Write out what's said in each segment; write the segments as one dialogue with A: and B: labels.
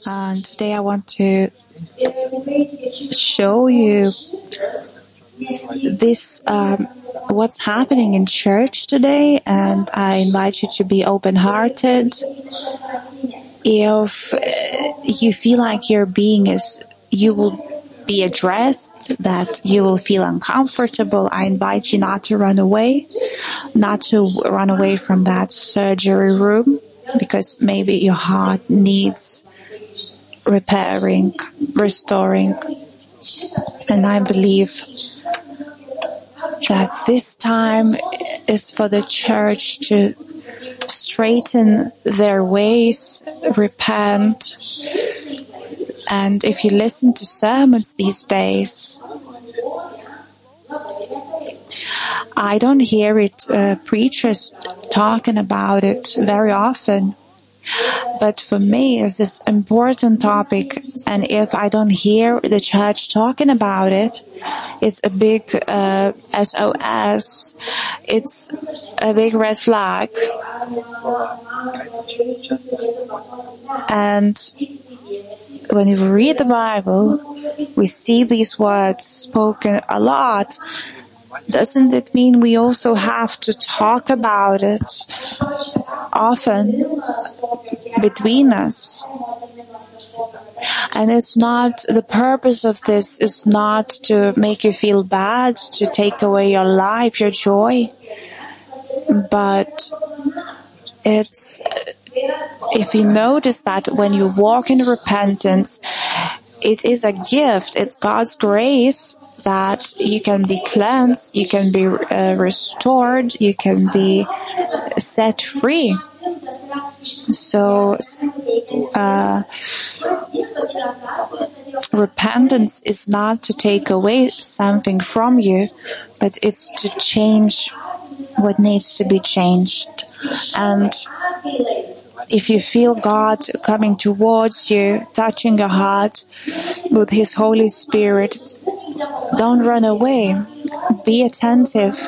A: And today I want to show you this what's happening in church today, and I invite you to be open-hearted. If you feel like your being you will be addressed, that you will feel uncomfortable, I invite you not to run away from that surgery room, because maybe your heart needs repairing, restoring. And I believe that this time is for the church to straighten their ways, repent. And if you listen to sermons these days, I don't hear preachers talking about it very often. But for me, it's this important topic, and if I don't hear the church talking about it, it's a big SOS. It's a big red flag. And when you read the Bible, we see these words spoken a lot. Doesn't it mean we also have to talk about it often between us? And it's not, the purpose of this is not to make you feel bad, to take away your life, your joy, but it's, if you notice that when you walk in repentance, it is a gift, it's God's grace, that you can be cleansed, you can be restored, you can be set free. So, repentance is not to take away something from you, but it's to change what needs to be changed. And if you feel God coming towards you, touching your heart with His Holy Spirit, don't run away. Be attentive.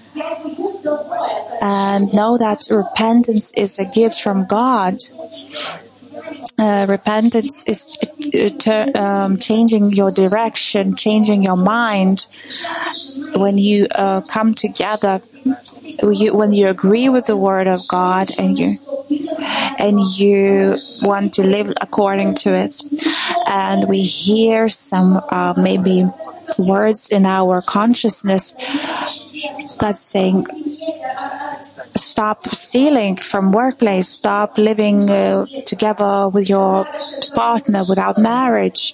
A: And know that repentance is a gift from God. Repentance is changing your direction, changing your mind. When you come together, when you agree with the Word of God and you want to live according to it, and we hear some maybe words in our consciousness that's saying, stop stealing from workplace, stop living together with your partner without marriage.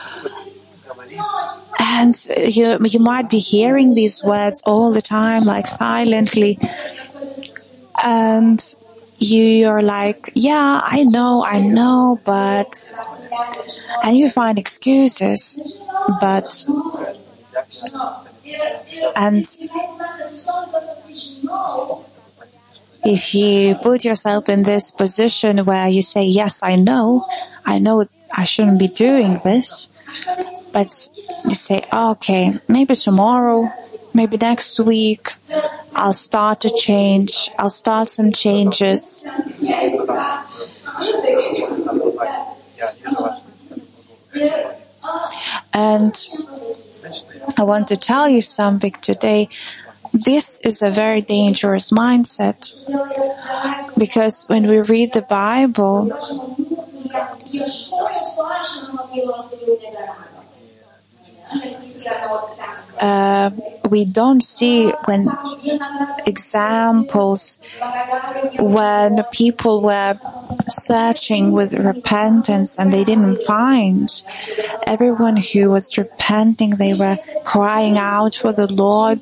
A: And you might be hearing these words all the time, like silently, and you're like, yeah, I know, but, and you find excuses, but, and if you put yourself in this position where you say, yes, I know I shouldn't be doing this, but you say, okay, maybe tomorrow, maybe next week, I'll start to change, I'll start some changes. And I want to tell you something today. This is a very dangerous mindset, because when we read the Bible, we don't see examples when people were searching with repentance and they didn't find. Everyone who was repenting, they were crying out for the Lord.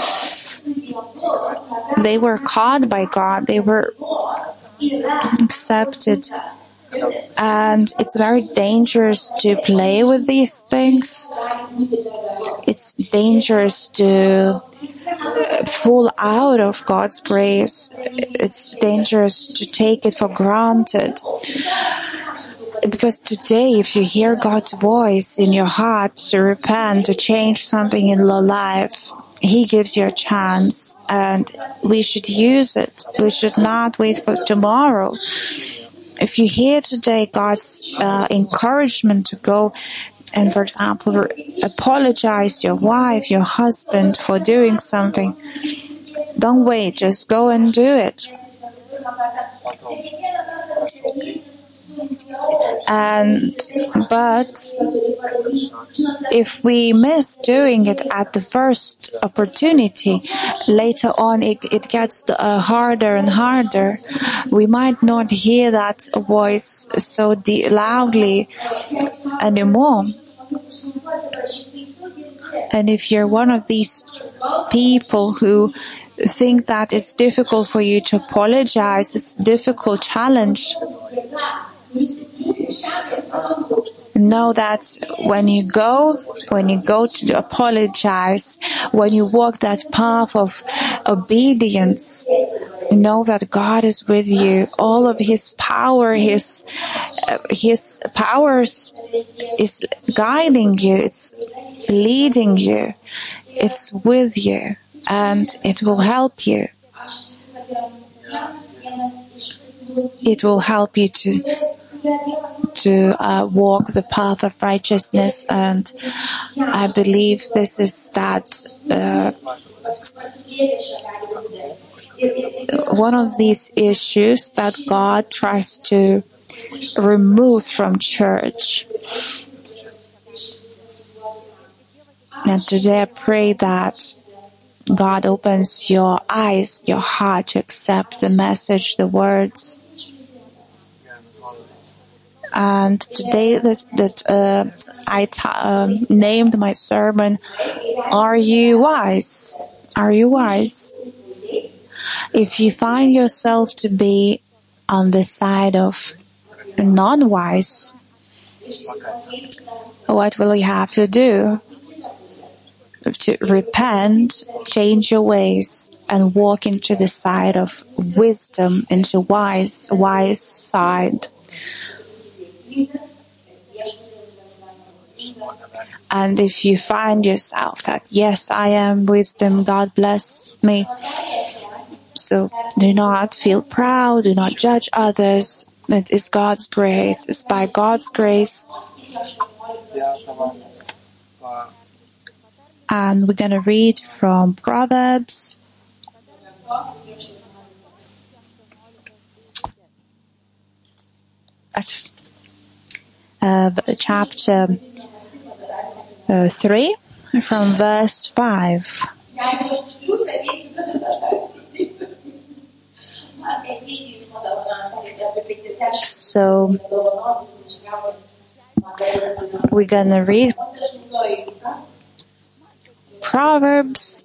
A: They were called by God. They were accepted. And it's very dangerous to play with these things. It's dangerous to fall out of God's grace. It's dangerous to take it for granted. Because today, if you hear God's voice in your heart to repent, to change something in your life, He gives you a chance, and we should use it. We should not wait for tomorrow. if you hear today God's encouragement to go and, for example, apologize your wife, your husband for doing something, don't wait, just go and do it. But if we miss doing it at the first opportunity, later on it gets harder and harder. We might not hear that voice so loudly anymore. And if you're one of these people who think that it's difficult for you to apologize, it's a difficult challenge, know that when you go to apologize, when you walk that path of obedience, know that God is with you. All of His power, His powers is guiding you. It's leading you. It's with you, and it will help you. It will help you to walk the path of righteousness, and I believe this is one of these issues that God tries to remove from church. And today I pray that God opens your eyes, your heart to accept the message, the words. And today I named my sermon, Are You Wise? Are you wise? If you find yourself to be on the side of non-wise, what will you have to do? To repent, change your ways, and walk into the side of wisdom, into wise side. And if you find yourself that, yes, I am wisdom, God bless me. So do not feel proud, do not judge others. It is God's grace. It's by God's grace. And we're going to read from Proverbs. Chapter 3, from verse 5. So, we're going to read Proverbs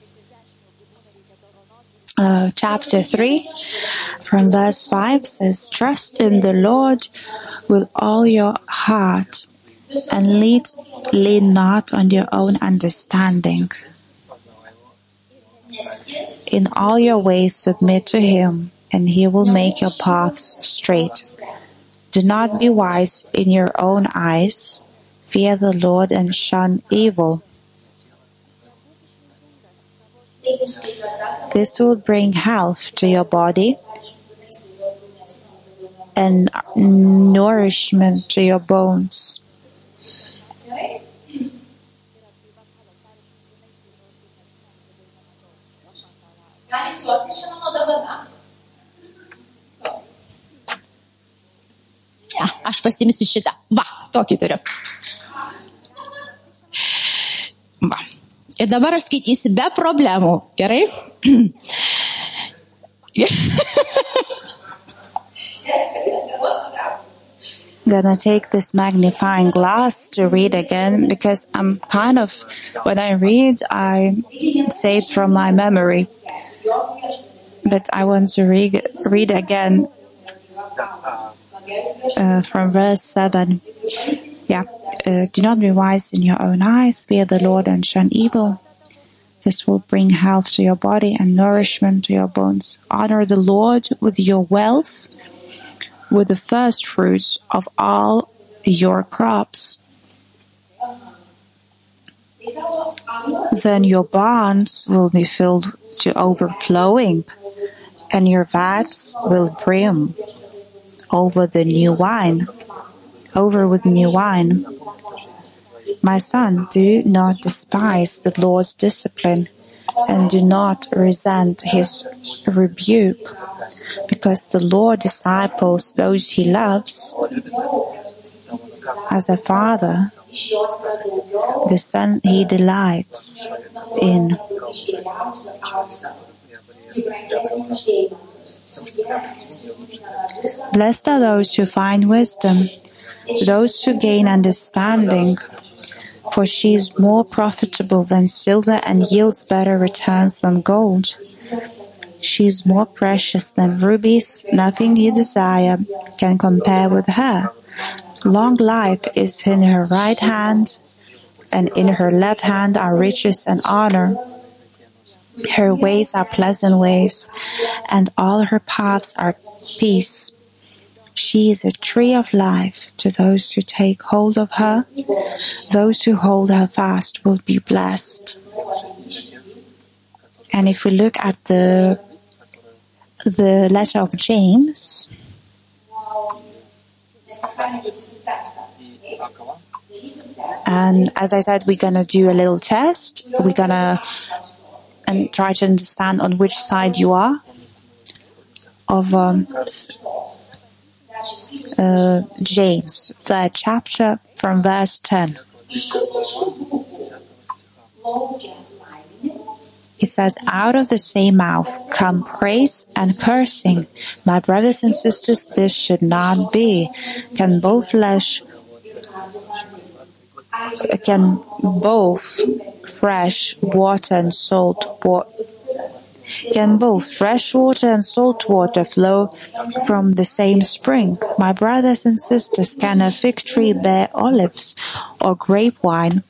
A: chapter 3 from verse 5 says, Trust in the Lord with all your heart and lean not on your own understanding. In all your ways submit to Him, and He will make your paths straight. Do not be wise in your own eyes. Fear the Lord and shun evil. This will bring health to your body and nourishment to your bones.
B: Aš pasimsiu šitą. Va, tokį turiu. Va. Ir dabar aš skaitysiu be problemų. Gerai?
A: Gonna take this magnifying glass to read again, because I'm when I read, I say it from my memory. But I want to read again from verse 7. Do not be wise in your own eyes, fear the Lord and shun evil. This will bring health to your body and nourishment to your bones. Honor the Lord with your wealth, with the first fruits of all your crops. Then your barns will be filled to overflowing, and your vats will brim. over with new wine. My son, do not despise the Lord's discipline, and do not resent his rebuke, because the Lord disciples those he loves. As a father, the son he delights in. Blessed are those who find wisdom, those who gain understanding, for she is more profitable than silver and yields better returns than gold. She is more precious than rubies, nothing you desire can compare with her. Long life is in her right hand, and in her left hand are riches and honor. Her ways are pleasant ways, and all her paths are peace. She is a tree of life to those who take hold of her. Those who hold her fast will be blessed. And if we look at the letter of James, and as I said, we're going to do a little test. We're going to try to understand on which side you are of James, 3rd chapter, from verse 10. It says, out of the same mouth come praise and cursing. My brothers and sisters, this should not be. Can both fresh water and salt water flow from the same spring? My brothers and sisters, can a fig tree bear olives, or grape wine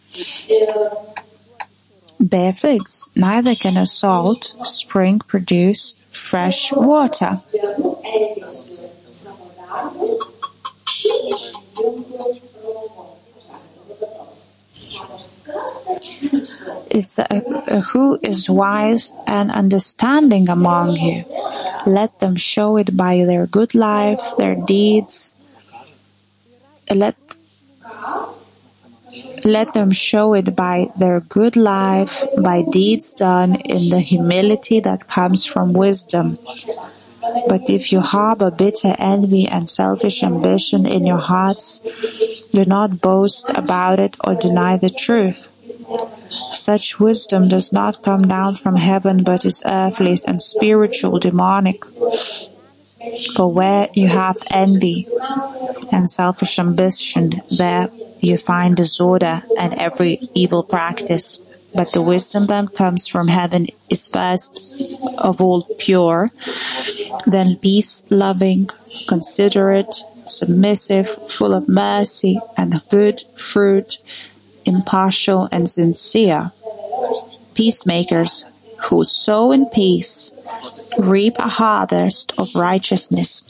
A: bear figs? Neither can a salt spring produce fresh water. It's who is wise and understanding among you? Let them show it by their good life, their deeds. Let them show it by their good life, by deeds done in the humility that comes from wisdom. But if you harbor bitter envy and selfish ambition in your hearts, do not boast about it or deny the truth. Such wisdom does not come down from heaven, but is earthly and spiritual, demonic. For where you have envy and selfish ambition, there you find disorder and every evil practice. But the wisdom that comes from heaven is first of all pure, then peace-loving, considerate, submissive, full of mercy and good fruit, impartial and sincere. Peacemakers who sow in peace reap a harvest of righteousness.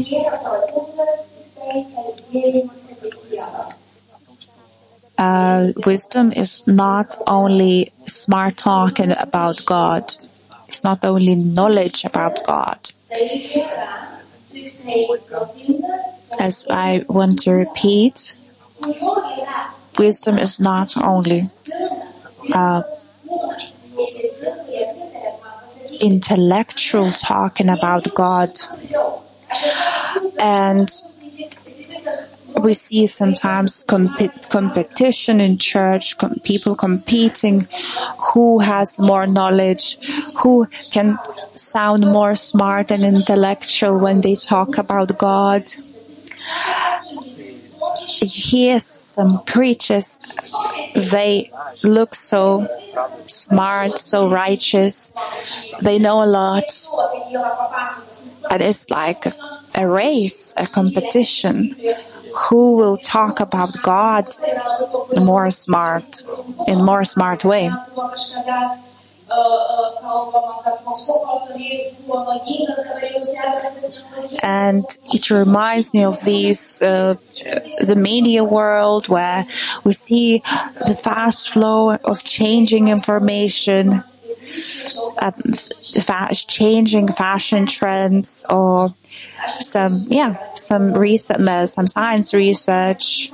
A: Wisdom is not only smart talking about God. It's not only knowledge about God. As I want to repeat, wisdom is not only intellectual talking about God. And we see sometimes competition in church, people competing, who has more knowledge, who can sound more smart and intellectual when they talk about God. You hear some preachers, they look so smart, so righteous, they know a lot, and it's like a race, a competition. Who will talk about God in a more smart way? And it reminds me of the media world, where we see the fast flow of changing information, changing fashion trends or some science research.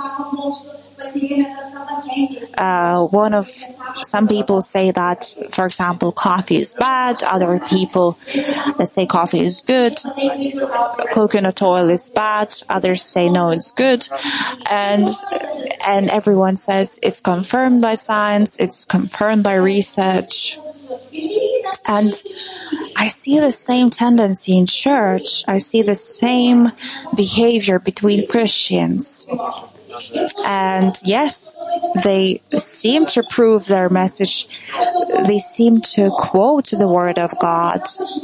A: Some people say that, for example, coffee is bad. Other people say coffee is good. Coconut oil is bad. Others say no, it's good. And everyone says it's confirmed by science. It's confirmed by research. And I see the same tendency in church. I see the same behavior between Christians. And yes, they seem to prove their message. They seem to quote the word of God.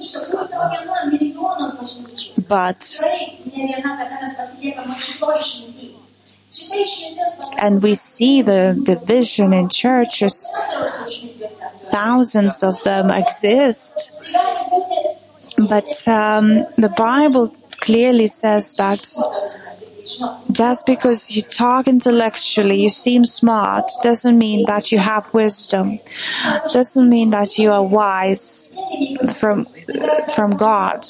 A: And we see the division in churches. Thousands of them exist. But the Bible clearly says that just because you talk intellectually, you seem smart, doesn't mean that you have wisdom. Doesn't mean that you are wise from God.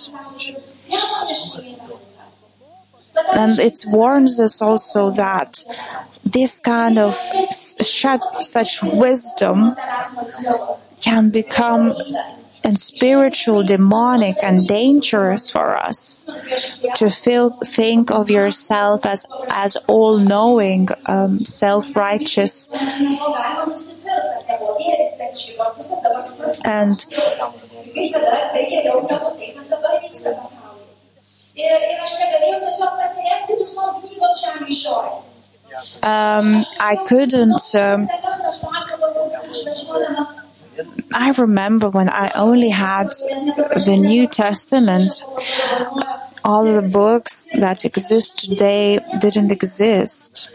A: And it warns us also that this kind of such wisdom can become spiritual, demonic, and dangerous for us. To think of yourself as all-knowing, self-righteous, and I couldn't. I remember when I only had the New Testament, all the books that exist today didn't exist.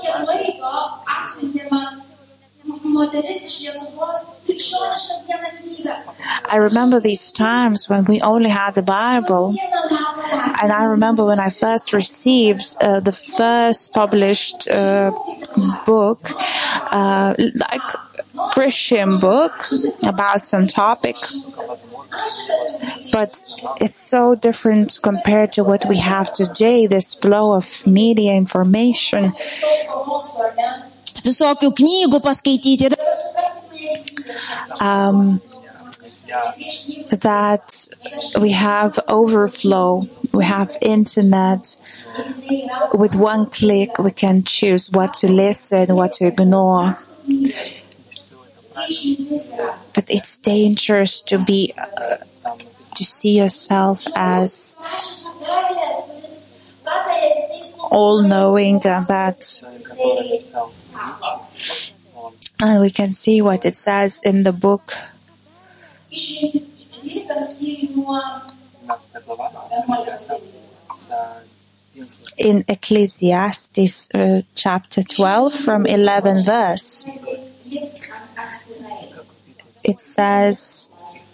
A: I remember these times when we only had the Bible, and I remember when I first received the first published book, like Christian book about some topic, but it's so different compared to what we have today, this flow of media information.
B: Visokių knygų paskaityti.
A: That we have overflow, we have internet. With one click, we can choose what to listen, what to ignore. But it's dangerous to see yourself as all-knowing, and we can see what it says in the book. In Ecclesiastes chapter 12 from 11 verse. It says,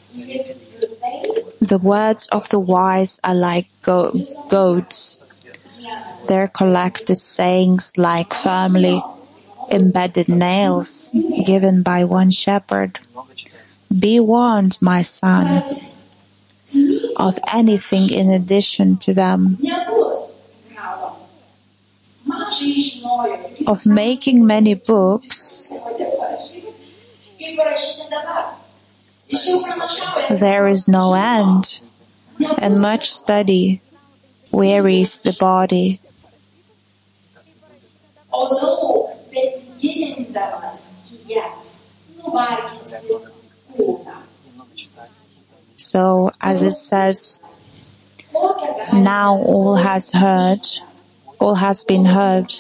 A: the words of the wise are like goats, their collected sayings like firmly embedded nails given by one shepherd. Be warned, my son, of anything in addition to them, of making many books. There is no end, and much study wearies the body. So, as it says, now all has been heard.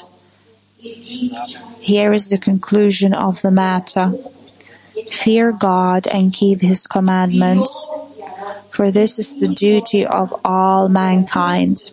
A: Here is the conclusion of the matter. Fear God and keep His commandments, for this is the duty of all mankind.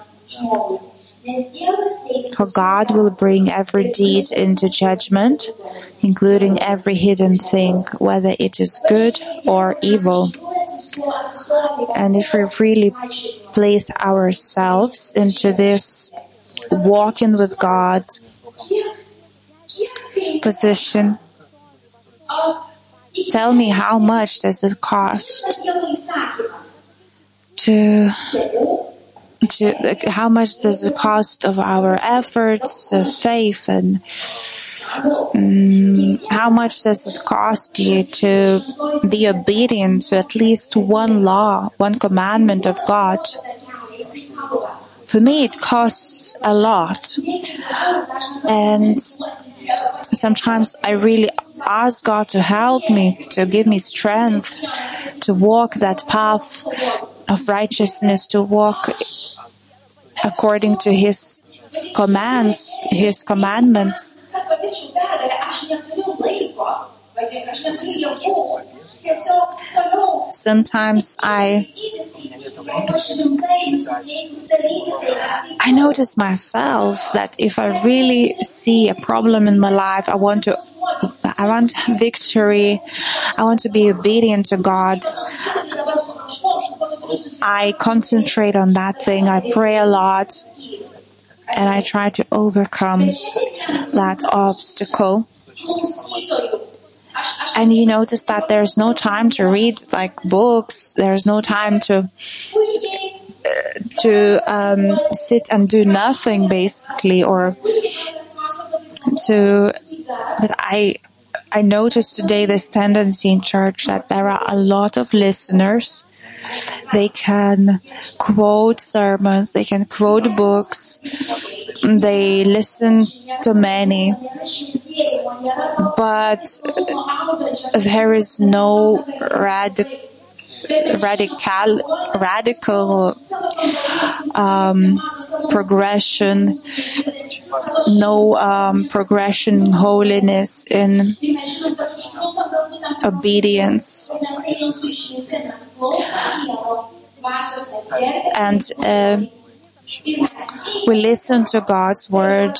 A: For God will bring every deed into judgment, including every hidden thing, whether it is good or evil. And if we really place ourselves into this walking with God position, tell me how much does it cost to how much does it cost of our efforts of faith, and how much does it cost you to be obedient to at least one law, one commandment of God? For me, it costs a lot. And sometimes I really ask God to help me, to give me strength, to walk that path of righteousness, to walk according to His commands, His commandments. Sometimes I notice myself that if I really see a problem in my life, I want victory, I want to be obedient to God. I concentrate on that thing, I pray a lot, and I try to overcome that obstacle. And you notice that there's no time to read books, there's no time to sit and do nothing basically, but I noticed today this tendency in church that there are a lot of listeners. They can quote sermons, they can quote books, they listen to many, but there is no radical progression, no progression in holiness, in obedience. And we listen to God's word.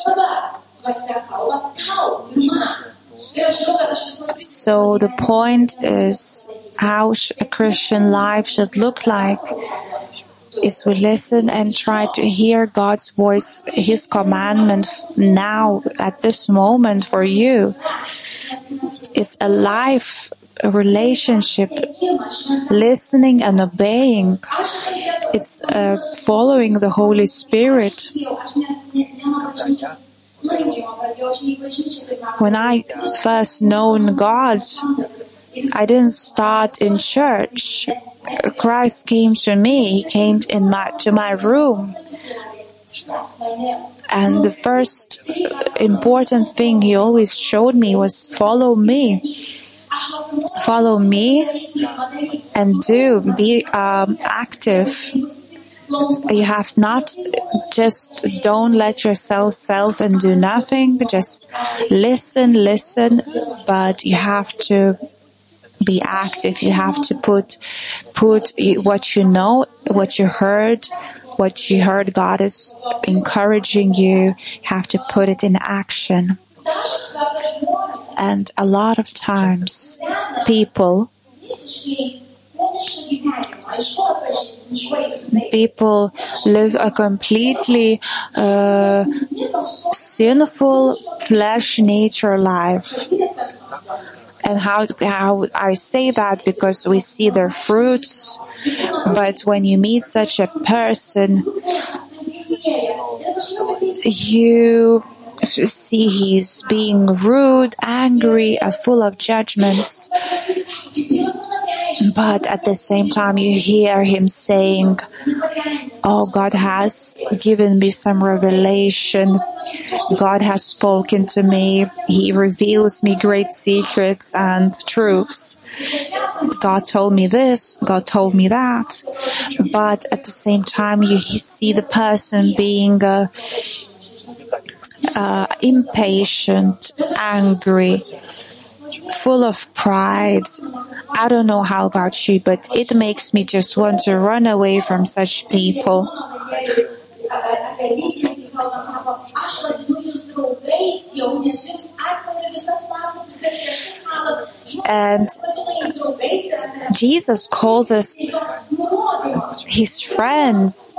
A: So the point is how a Christian life should look like is we listen and try to hear God's voice, His commandment now at this moment for you. It's a life, a relationship, listening and obeying. It's following the Holy Spirit. When I first known God, I didn't start in church. Christ came to me. He came to my room. And the first important thing He always showed me was follow me. Follow me and be active. You have not just don't let yourself and do nothing. Just listen, but you have to be active. You have to put what you know, what you heard God is encouraging you. You have to put it in action. And a lot of times people live a completely sinful flesh nature life. And how I say that because we see their fruits, but when you meet such a person, you see he's being rude, angry, full of judgments. But at the same time, you hear him saying, "Oh, God has given me some revelation. God has spoken to me. He reveals me great secrets and truths. God told me this, God told me that." But at the same time, you see the person being impatient, angry, full of pride. I don't know how about you, but it makes me just want to run away from such people. And Jesus calls us His friends.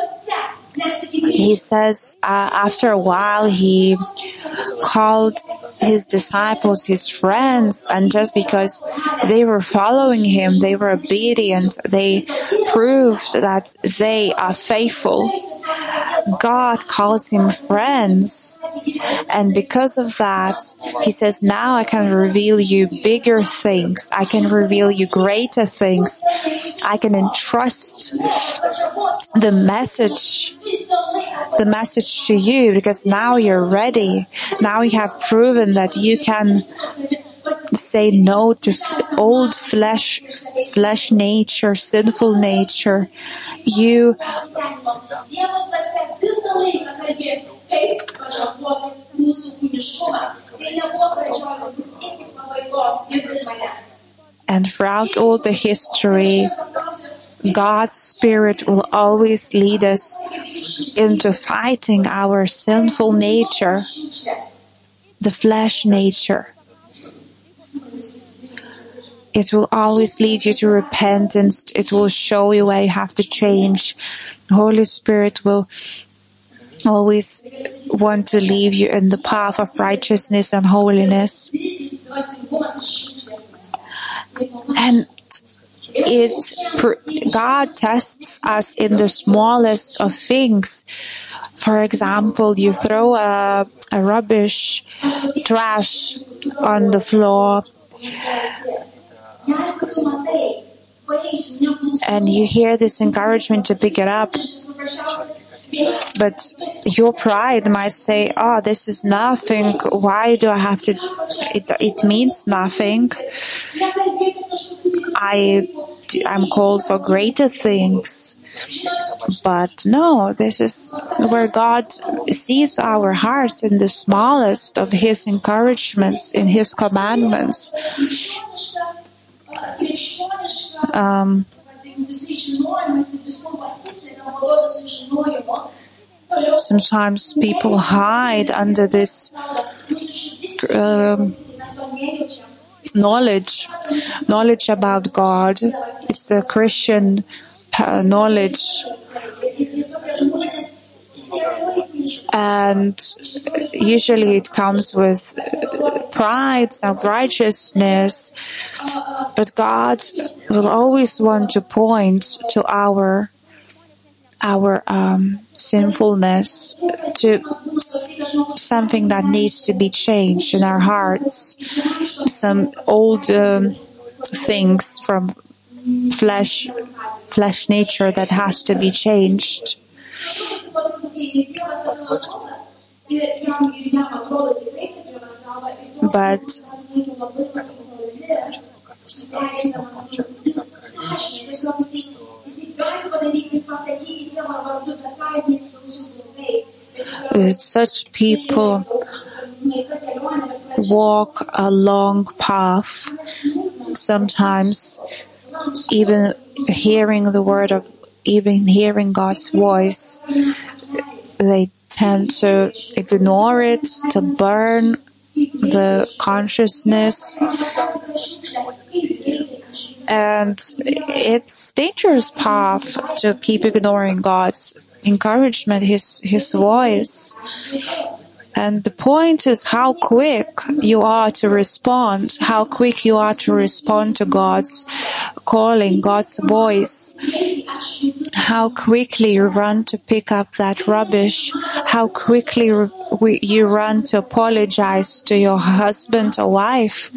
A: He says after a while He called his disciples, his friends, and just because they were following him, they were obedient, they proved that they are faithful. God calls him friends, and because of that, he says, now I can reveal you bigger things, I can reveal you greater things, I can entrust the message to you, because now you're ready. Now you have proven that you can say no to old flesh nature, sinful nature. You and throughout all the history, God's Spirit will always lead us into fighting our sinful nature, the flesh nature. It will always lead you to repentance. It will show you where you have to change. The Holy Spirit will always want to lead you in the path of righteousness and holiness. And God tests us in the smallest of things. For example, you throw a rubbish, trash on the floor, and you hear this encouragement to pick it up. But your pride might say, oh, this is nothing. Why do I have to? It means nothing. I'm called for greater things. But no, this is where God sees our hearts in the smallest of His encouragements, in His commandments. Sometimes people hide under this knowledge about God. It's the Christian knowledge. And usually it comes with pride, self-righteousness. But God will always want to point to our sinfulness, to something that needs to be changed in our hearts, some old things from flesh nature that has to be changed. But such people walk a long path, sometimes even hearing God's voice, they tend to ignore it, to burn the consciousness. And it's a dangerous path to keep ignoring God's encouragement, His voice. And the point is how quick you are to respond, how quick you are to respond to God's calling, God's voice, how quickly you run to pick up that rubbish, how quickly you run to apologize to your husband or wife,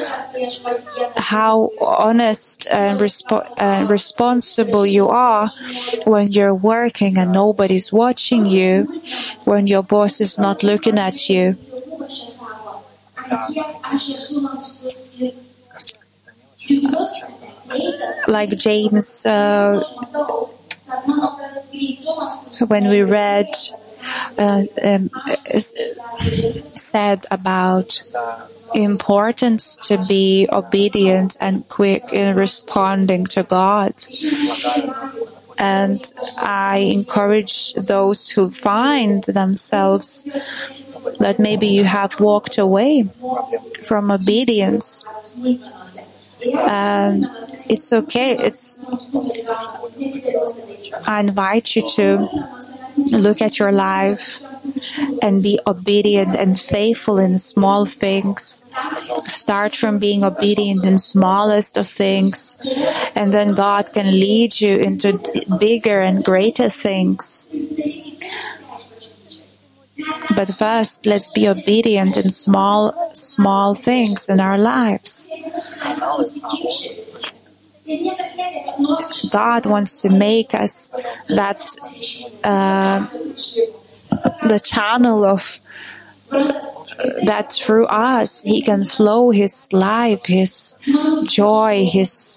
A: how honest and responsible you are when you're working and nobody's watching you, when your boss is not looking at you. Like James, when we read, said about importance to be obedient and quick in responding to God. And I encourage those who find themselves that maybe you have walked away from obedience. It's okay. I invite you to look at your life and be obedient and faithful in small things. Start from being obedient in smallest of things, and then God can lead you into bigger and greater things. But first, let's be obedient in small things in our lives. God wants to make us that the channel of that through us He can flow His life, His joy, His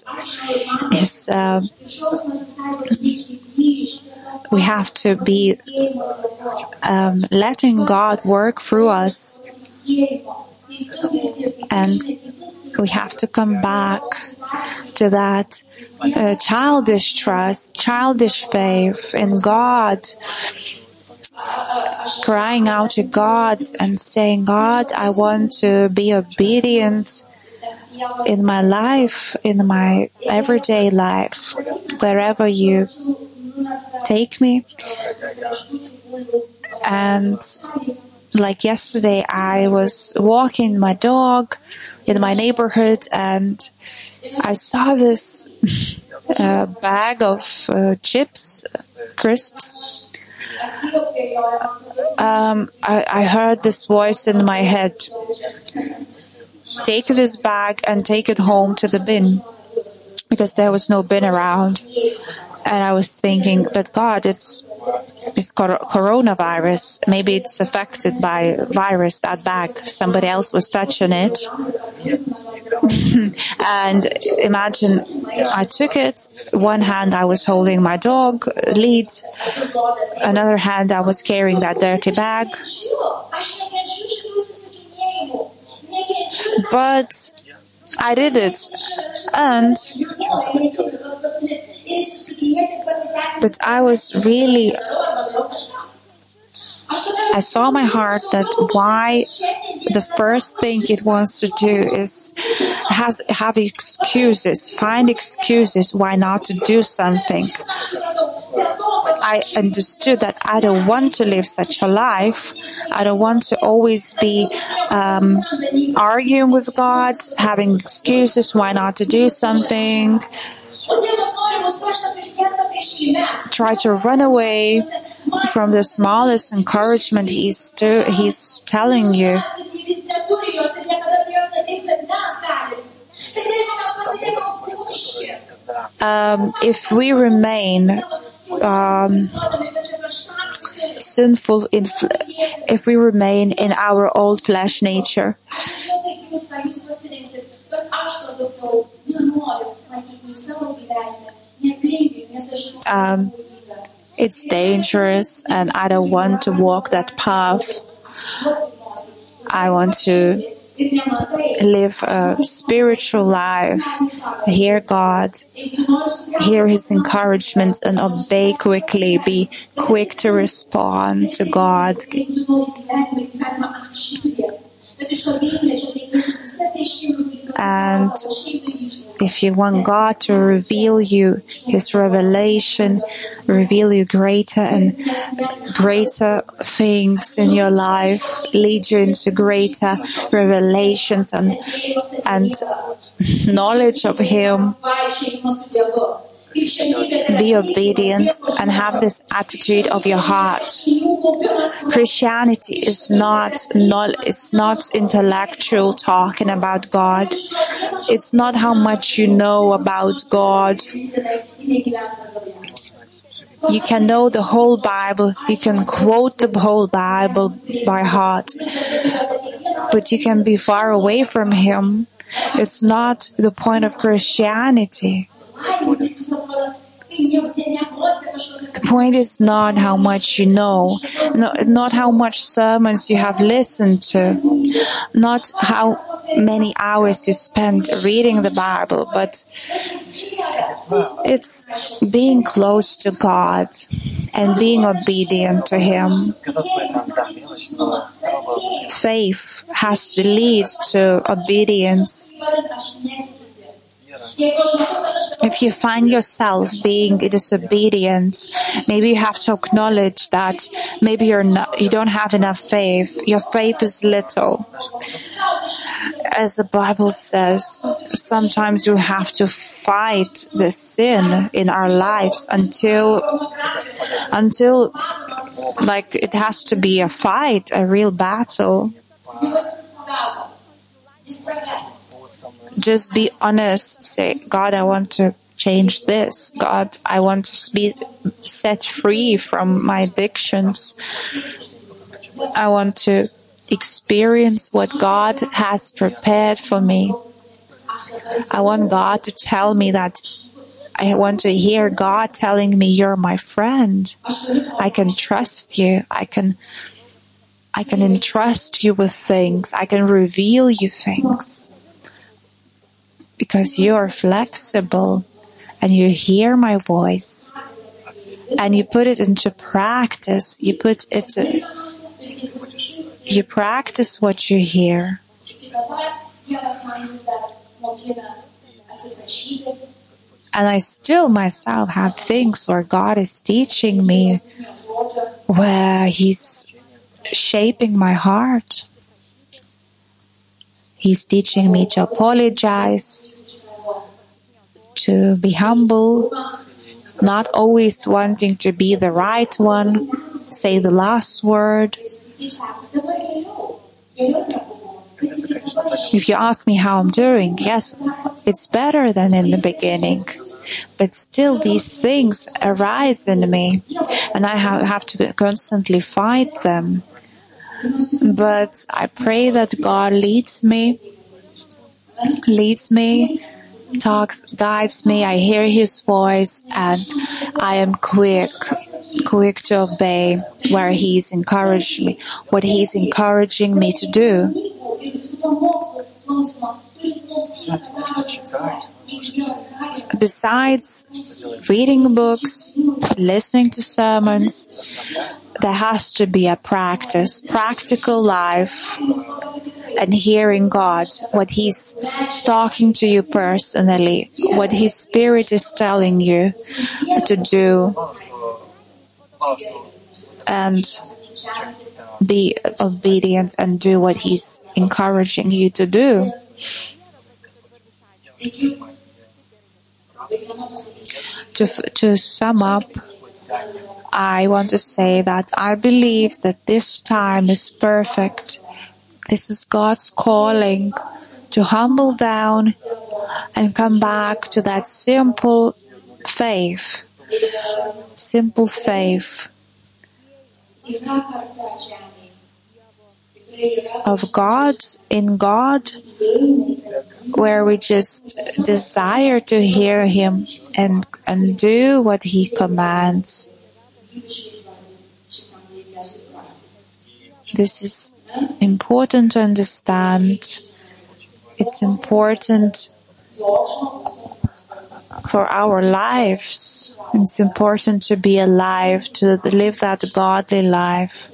A: we have to be letting God work through us, and we have to come back to that childish trust, childish faith in God, crying out to God and saying, God, I want to be obedient in my life, in my everyday life, wherever you take me. And like yesterday, I was walking my dog in my neighborhood, and I saw this bag of chips, crisps. I heard this voice in my head, take this bag and take it home to the bin, because there was no bin around. And I was thinking, but God, it's coronavirus. Maybe it's affected by virus, that bag. Somebody else was touching it. And imagine, I took it. One hand I was holding my dog lead. Another hand I was carrying that dirty bag. But I did it. But I was really, I saw my heart that why the first thing it wants to do is have excuses, find excuses why not to do something. I understood that I don't want to live such a life. I don't want to always be arguing with God, having excuses why not to do something. Try to run away from the smallest encouragement He's telling you. If we remain sinful, if we remain in our old flesh nature, it's dangerous, and I don't want to walk that path. I want to live a spiritual life, hear God, hear His encouragement, and obey quickly, be quick to respond to God. And if you want God to reveal you His revelation, reveal you greater and greater things in your life, lead you into greater revelations and knowledge of Him, be obedient and have this attitude of your heart. Christianity is not intellectual talking about God. It's not how much you know about God. You can know the whole Bible, you can quote the whole Bible by heart, but you can be far away from Him. It's not the point of Christianity. The point is not how much you know, not how much sermons you have listened to, not how many hours you spend reading the Bible, but it's being close to God and being obedient to Him. Faith has to lead to obedience. If you find yourself being disobedient, maybe you have to acknowledge that maybe you don't have enough faith. Your faith is little. As the Bible says, sometimes you have to fight the sin in our lives until like it has to be a fight, a real battle. Just be honest. Say, God, I want to change this. God, I want to be set free from my addictions. I want to experience what God has prepared for me. I want God to tell me that. I want to hear God telling me, you're my friend. I can trust you. I can entrust you with things. I can reveal you things. Because you are flexible and you hear my voice and you put it into practice. You practice what you hear. And I still myself have things where God is teaching me, where He's shaping my heart. He's teaching me to apologize, to be humble, not always wanting to be the right one, say the last word. If you ask me how I'm doing, yes, it's better than in the beginning. But still these things arise in me, and I have to constantly fight them. But I pray that God leads me, guides me, I hear His voice, and I am quick to obey where He's encouraged me, what He's encouraging me to do. Besides reading books, listening to sermons, there has to be a practical life, and hearing God, what He's talking to you personally, what His Spirit is telling you to do, and be obedient and do what He's encouraging you to do. To sum up, I want to say that I believe that this time is perfect. This is God's calling to humble down and come back to that simple faith of God, in God, where we just desire to hear Him and do what He commands. This is important to understand. It's important for our lives. It's important to be alive, to live that godly life.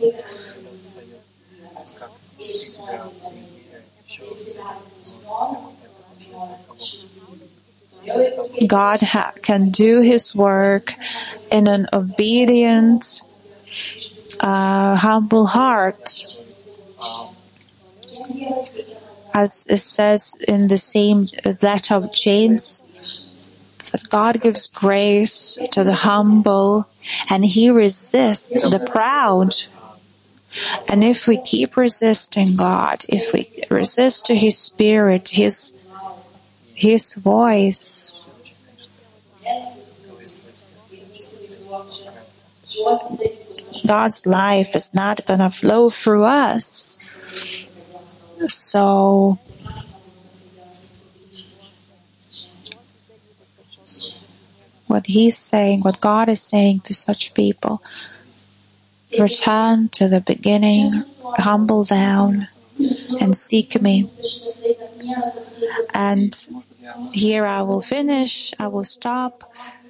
A: God can do His work in an obedient, humble heart. As it says in the same letter of James, that God gives grace to the humble and He resists the proud. And if we keep resisting God, if we resist to His Spirit, His voice, God's life is not going to flow through us. So what He's saying, what God is saying to such people, return to the beginning, humble down, and seek me. And here I will finish, I will stop.